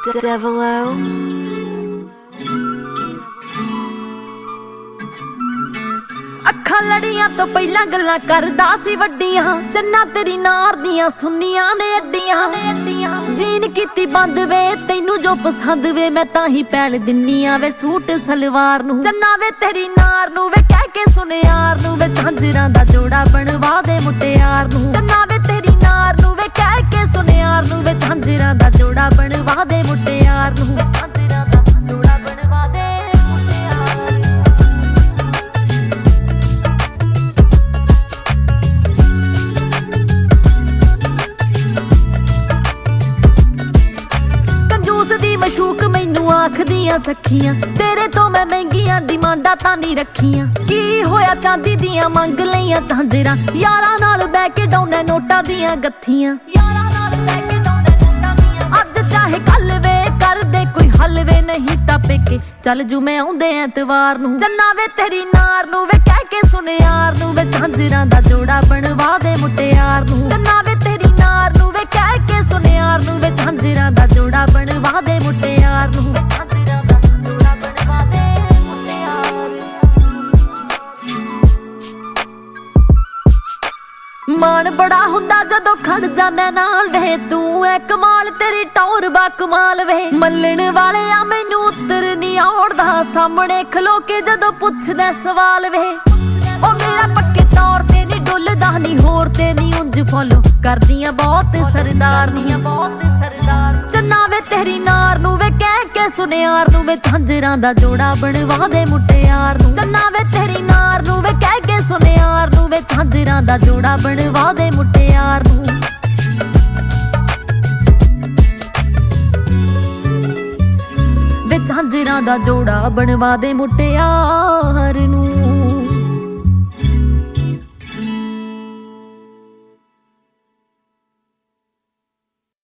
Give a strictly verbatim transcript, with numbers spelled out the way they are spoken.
Devilo ਅੱਖਾਂ ਲੜੀਆਂ ਤੋਂ ਪਹਿਲਾਂ ਗੱਲਾਂ ਕਰਦਾ ਸੀ ਵੱਡੀਆਂ ਚੰਨਾ ਤੇਰੀ ਨਾਰ ਦੀਆਂ ਸੁੰਨੀਆਂ ਨੇ ਅੱਡੀਆਂ ਜੀਨ ਕੀਤੀ ਬੰਦ ਵੇ ਤੈਨੂੰ ਜੋ ਪਸੰਦ ਵੇ ਮੈਂ ਤਾਂ ਹੀ ਪੈਲ ਦਿੰਨੀ ਆ ਵੇ ਸੂਟ ਸਲਵਾਰ ਨੂੰ ਚੰਨਾ ਵੇ ਤੇਰੀ ਨਾਰ ਨੂੰ ਵੇ ਕਹਿ ਕੇ ਸੁਨਿਆਰ ਨੂੰ ਵੇ ਝਾਂਜਰਾਂ ਦਾ ਜੋੜਾ ਬਣਵਾ ਦੇ ਮੁਟਿਆਰ ਨੂੰ ਚੰਨਾ ਵੇ ਤੇਰੀ ਨਾਰ ਨੂੰ ਵੇ ਕਹਿ ਕੇ ਸੁਨਿਆਰ ਨੂੰ ਵੇ ਝਾਂਜਰਾਂ ਦਾ ਜੋੜਾ ਬਣਵਾ ਦੇ ਮੁਟਿਆਰ ਨੂੰ ਮਸ਼ੂਕ ਮੈਨੂੰ ਆਖਦੀਆਂ ਸਖੀਆਂ ਤੇਰੇ ਤੋਂ ਮੈਂ ਮਹਿੰਗੀਆਂ ਡਿਮਾਂਡਾਂ ਤਾਂ ਨਹੀਂ ਰੱਖੀਆਂ ਕੀ ਹੋਇਆ ਚਾਂਦੀ ਦੀਆਂ ਮੰਗ ਲਈਆਂ ਝਾਂਜਰਾਂ ਯਾਰਾਂ ਨਾਲ ਬਹਿ ਕੇ ਡਾਉਣੇ ਨੋਟਾਂ ਦੀਆਂ ਗੱਥੀਆਂ ਯਾਰਾਂ ਨਾਲ ਬਹਿ ਕੇ ਡਾਉਣੇ ਨੋਟਾਂ ਦੀਆਂ ਅੱਜ ਚਾਹੇ ਕੱਲ ਵੇ ਕਰਦੇ ਕੋਈ ਹੱਲ ਵੇ ਨਹੀਂ ਤਾਂ ਪੇਕੇ ਚੱਲ ਜੂ ਮੈਂ ਆਉਂਦੇ ਐਤਵਾਰ ਨੂੰ ਚੰਨਾ ਵੇ ਤੇਰੀ ਨਾਰ ਨੂੰ ਵੇ ਕਹਿ ਕੇ ਸੁਨਿਆਰ ਨੂੰ ਵੇ ਝਾਂਜਰਾਂ ਦਾ ਜੋੜਾ ਬਣਵਾ ਦੇ ਮੁਟਿਆਰ ਨੂੰ ਚੰਨਾ ਵੇ ਤੇਰੀ ਨਾਰ ਨੂੰ ਵੇ ਕਹਿ ਕੇ ਸੁਨਿਆਰ ਨੂੰ ਵੇ ਝਾਂਜਰਾਂ ਦਾ ਜੋੜਾ ਬਣਵਾ ਦੇ ਮੁਟਿਆਰ ਨੂੰ ਮਾਣ ਬੜਾ ਹੁੰਦਾ ਜਦੋਂ ਖੜ ਜਾਣਾ ਨਾਲ ਵੇ ਤੂੰ ਐ ਕਮਾਲ ਤੇਰੀ ਟੌਰ ਬਾ ਕਮਾਲ ਵੇ ਮੱਲਣ ਵਾਲੇ ਆ ਮੈਨੂੰ ਉੱਤਰ ਨਹੀਂ ਆਉੜਦਾ ਸਾਹਮਣੇ ਖਲੋ ਕੇ ਜਦੋਂ ਪੁੱਛਦਾ ਸਵਾਲ ਵੇ ਉਹ ਮੇਰਾ ਪੱਕੇ ਤੌਰ ਤੇ ਨਹੀਂ ਡੁੱਲਦਾ ਨਹੀਂ ਹੋਰ ਤੇ ਨਹੀਂ ਉਂਝ ਫੋਲੋ ਕਰਦੀਆਂ ਬਹੁਤ ਸਰਦਾਰਨੀਆਂ ਬਹੁਤ ਸਰਦਾਰ ਚੰਨਾ ਵੇ ਤੇਰੀ ਨਾਰ ਨੂੰ ਵੇ ਕਹਿ ਕੇ ਸੁਨਿਆਰ ਨੂੰ ਵੇ ਝਾਂਜਰਾਂ ਦਾ ਜੋੜਾ ਬਣਵਾ ਦੇ ਮੁਟਿਆਰ ਨੂੰ ਚੰਨਾ ਵੇ ਤੇਰੀ ਨਾਰ ਨੂੰ ਵੇ ਕਹਿ ਕੇ ਸੁਨਿਆਰ ਨੂੰ ਵੇ ਝਾਂਜਰਾਂ ਦਾ ਜੋੜਾ ਬਣਵਾ ਦੇ ਮੁਟਿਆਰ ਨੂੰ ਵੇ ਝਾਂਜਰਾਂ ਦਾ ਜੋੜਾ ਬਣਵਾ ਦੇ ਮੁਟਿਆਰ ਨੂੰ।